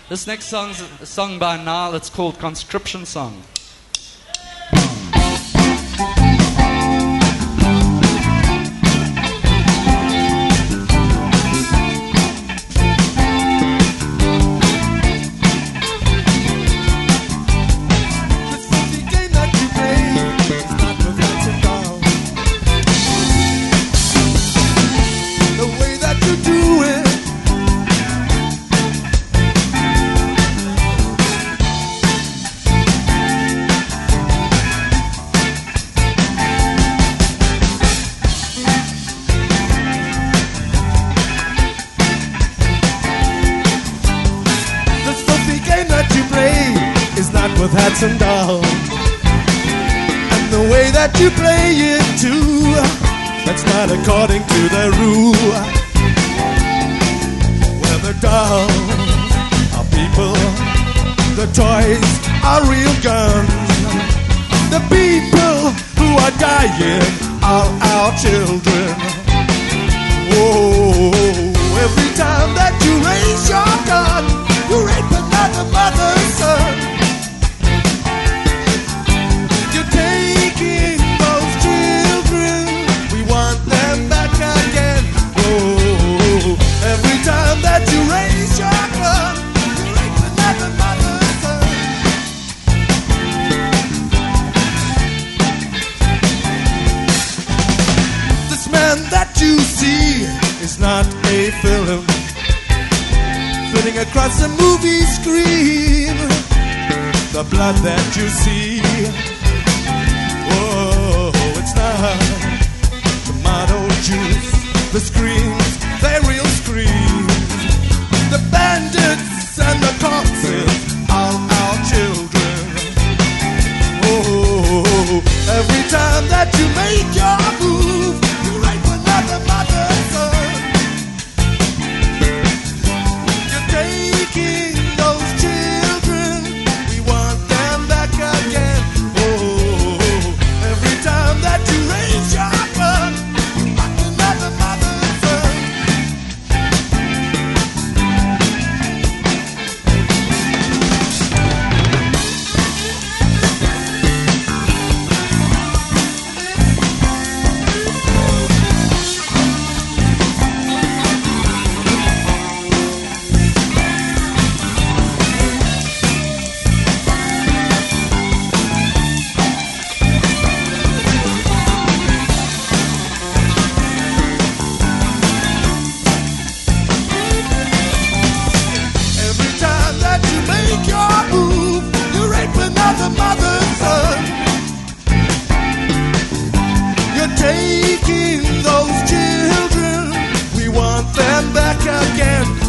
This next song's a song by Nile. It's called Conscription Song. With hats and dolls, and the way that you play it too, that's not according to the rule. Where the dolls are people, the toys are real guns. The people who are dying are our children. Whoa, every time that you raise your gun, you rape another mother's son. You see is not a film flitting across a movie screen. The blood that you see, oh, it's not tomato juice. The screams, they're real screams. The bandits and the corpses are our children. Oh, every time that you make your move, the mother's son. You're taking those children, we want them back again. Oh, every time that you raise your gun, you want another mother's son. Mother's son. You're taking those children, we want them back again.